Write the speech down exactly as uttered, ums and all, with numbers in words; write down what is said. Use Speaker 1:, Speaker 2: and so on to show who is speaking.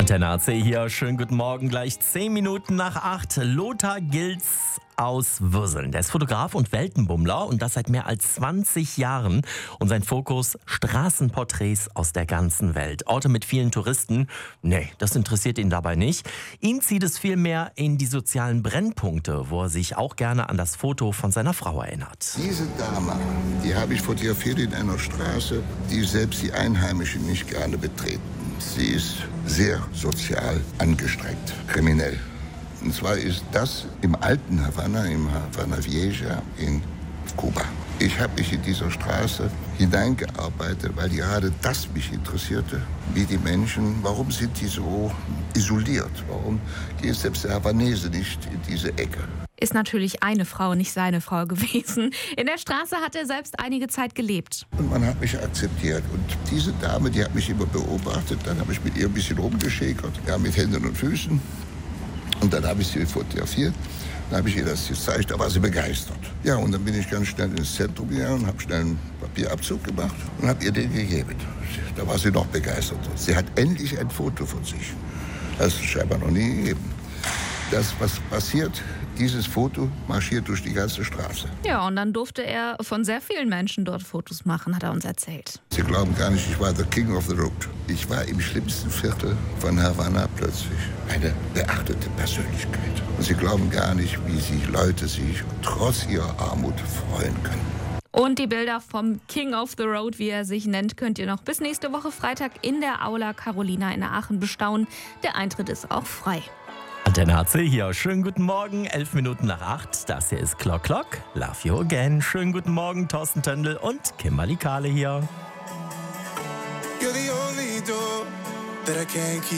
Speaker 1: Antenne A C hier, schönen guten Morgen, gleich zehn Minuten nach acht. Lothar Gilz aus Würseln. Der ist Fotograf und Weltenbummler und das seit mehr als zwanzig Jahren. Und sein Fokus: Straßenporträts aus der ganzen Welt. Orte mit vielen Touristen, nee, das interessiert ihn dabei nicht. Ihn zieht es vielmehr in die sozialen Brennpunkte, wo er sich auch gerne an das Foto von seiner Frau erinnert.
Speaker 2: Diese Dame, die habe ich fotografiert in einer Straße, die selbst die Einheimischen nicht gerne betreten. Sie ist sehr sozial angestrengt, kriminell. Und zwar ist das im alten Havanna, im Havana Vieja in Kuba. Ich habe mich in dieser Straße hineingearbeitet, weil gerade das mich interessierte. Wie die Menschen, warum sind die so isoliert? Warum geht selbst der Havanese nicht in diese Ecke?
Speaker 3: Ist natürlich eine Frau, nicht seine Frau gewesen. In der Straße hat er selbst einige Zeit gelebt.
Speaker 2: Und man hat mich akzeptiert. Und diese Dame, die hat mich immer beobachtet. Dann habe ich mit ihr ein bisschen rumgeschäkert, ja, mit Händen und Füßen. Und dann habe ich sie fotografiert. Dann habe ich ihr das gezeigt, da war sie begeistert. Ja, und dann bin ich ganz schnell ins Zentrum gegangen, habe schnell einen Papierabzug gemacht und habe ihr den gegeben. Da war sie noch begeistert. Sie hat endlich ein Foto von sich. Das ist scheinbar noch nie gegeben. Das, was passiert, dieses Foto marschiert durch die ganze Straße.
Speaker 3: Ja, und dann durfte er von sehr vielen Menschen dort Fotos machen, hat er uns erzählt.
Speaker 2: Sie glauben gar nicht, ich war the King of the Road. Ich war im schlimmsten Viertel von Havanna plötzlich eine beachtete Persönlichkeit. Und Sie glauben gar nicht, wie sich Leute sich trotz ihrer Armut freuen können.
Speaker 3: Und die Bilder vom King of the Road, wie er sich nennt, könnt ihr noch bis nächste Woche Freitag in der Aula Carolina in Aachen bestaunen. Der Eintritt ist auch frei.
Speaker 1: Antenne A C hier, schönen guten Morgen, elf Minuten nach acht. Das hier ist Clock Clock, Love You Again. Schönen guten Morgen, Thorsten Töndl und Kimberly Kahle hier.
Speaker 4: You're the only door that I can't keep.